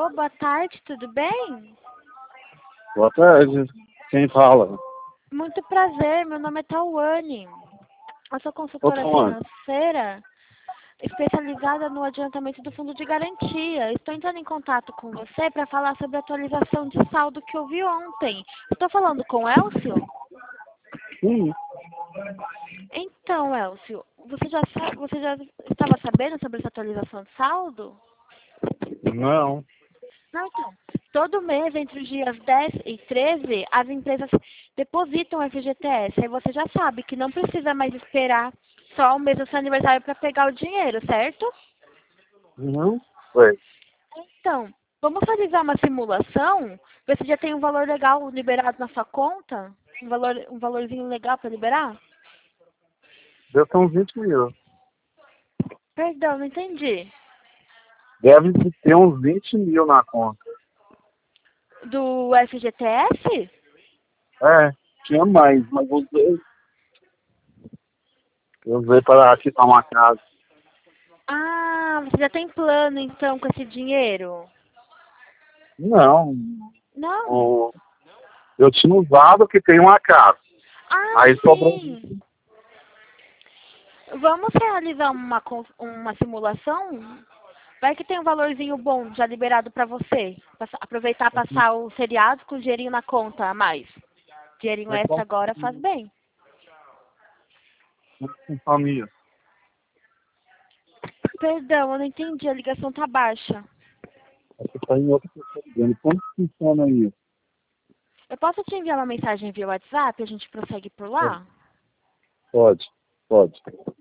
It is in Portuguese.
Alô, boa tarde, tudo bem? Boa tarde. Quem fala? Muito prazer, meu nome é Tawane. Eu sou Ô, consultora Tawane. financeira especializada no adiantamento do fundo de garantia. Estou entrando em contato com você para falar sobre a atualização de saldo que eu vi ontem. Estou falando com o Elcio? Sim. Então, Elcio, você já estava sabendo sobre essa atualização de saldo? Não. Não, então. Todo mês, entre os dias 10 e 13, as empresas depositam o FGTS. Aí você já sabe que não precisa mais esperar só o mês do seu aniversário para pegar o dinheiro, certo? Não. Oi. Então, vamos realizar uma simulação, ver se já tem um valor legal liberado na sua conta? Um valorzinho legal para liberar? Deu uns 20 mil. Perdão, não entendi. Deve de ter uns 20 mil na conta. Do FGTS? É, tinha mais, mas eu usei para quitar uma casa. Ah, você já tem plano então com esse dinheiro? Não. Não? O, eu tinha usado que tem uma casa. Ah, Aí sobrou. sim. Vamos realizar uma simulação? Vai que tem um valorzinho bom já liberado para você. Aproveitar passar os feriados com dinheirinho na conta a mais. Dinheirinho Mas extra qual agora faz bem. companhia? Perdão, eu não entendi, a ligação tá baixa. Você está em outra pessoa ligando. Como que funciona isso? Eu posso te enviar uma mensagem via WhatsApp e a gente prossegue por lá? Pode, pode.